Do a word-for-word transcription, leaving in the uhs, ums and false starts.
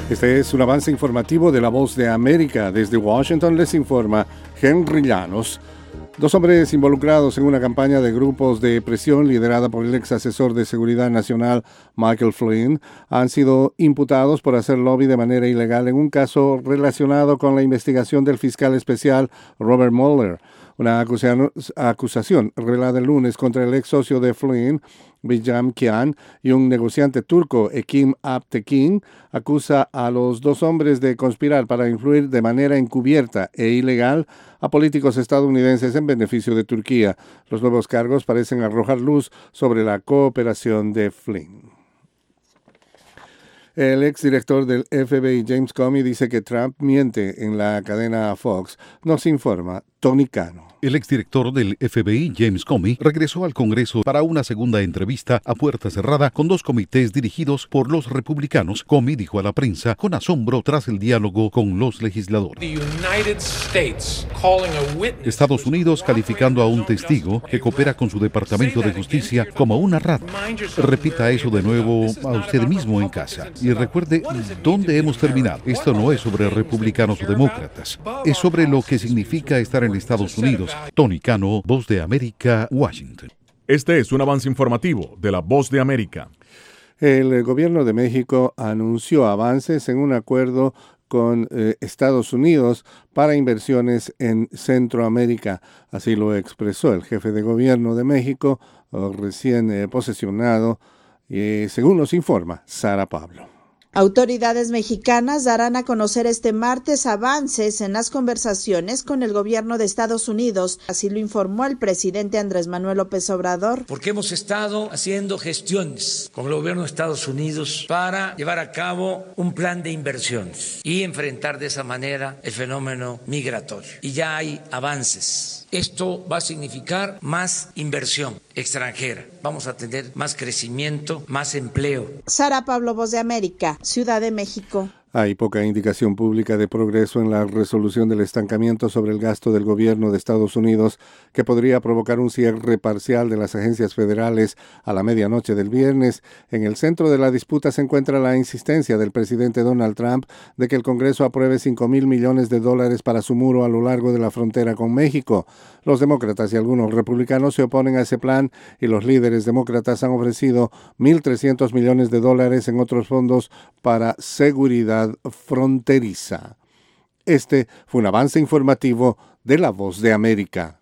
Este es un avance informativo de La Voz de América. Desde Washington les informa Henry Llanos. Dos hombres involucrados en una campaña de grupos de presión liderada por el ex asesor de Seguridad Nacional Michael Flynn han sido imputados por hacer lobby de manera ilegal en un caso relacionado con la investigación del fiscal especial Robert Mueller. Una acusación, acusación revelada el lunes contra el ex socio de Flynn, Bijam Kian, y un negociante turco, Ekim Aptekin, acusa a los dos hombres de conspirar para influir de manera encubierta e ilegal a políticos estadounidenses en beneficio de Turquía. Los nuevos cargos parecen arrojar luz sobre la cooperación de Flynn. El exdirector del F B I, James Comey, dice que Trump miente en la cadena Fox. Nos informa Tony Cano. El exdirector del F B I, James Comey, regresó al Congreso para una segunda entrevista a puerta cerrada con dos comités dirigidos por los republicanos. Comey dijo a la prensa con asombro tras el diálogo con los legisladores. Estados Unidos calificando a un testigo que coopera con su Departamento de Justicia como una rata. Repita eso de nuevo a usted mismo en casa y recuerde dónde hemos terminado. Esto no es sobre republicanos o demócratas, es sobre lo que significa estar en Estados Unidos. Tony Cano, Voz de América, Washington. Este es un avance informativo de la Voz de América. El gobierno de México anunció avances en un acuerdo con eh, Estados Unidos para inversiones en Centroamérica. Así lo expresó el jefe de gobierno de México, recién eh, posesionado, eh, según nos informa Sara Pablo. Autoridades mexicanas darán a conocer este martes avances en las conversaciones con el gobierno de Estados Unidos, así lo informó el presidente Andrés Manuel López Obrador. Porque hemos estado haciendo gestiones con el gobierno de Estados Unidos para llevar a cabo un plan de inversiones y enfrentar de esa manera el fenómeno migratorio. Y ya hay avances. Esto va a significar más inversión extranjera. Vamos a tener más crecimiento, más empleo. Sara Pablo, Voz de América, Ciudad de México. Hay poca indicación pública de progreso en la resolución del estancamiento sobre el gasto del gobierno de Estados Unidos, que podría provocar un cierre parcial de las agencias federales a la medianoche del viernes. En el centro de la disputa se encuentra la insistencia del presidente Donald Trump de que el Congreso apruebe cinco mil millones de dólares para su muro a lo largo de la frontera con México. Los demócratas y algunos republicanos se oponen a ese plan y los líderes demócratas han ofrecido mil trescientos millones de dólares en otros fondos para seguridad fronteriza. Este fue un avance informativo de La Voz de América.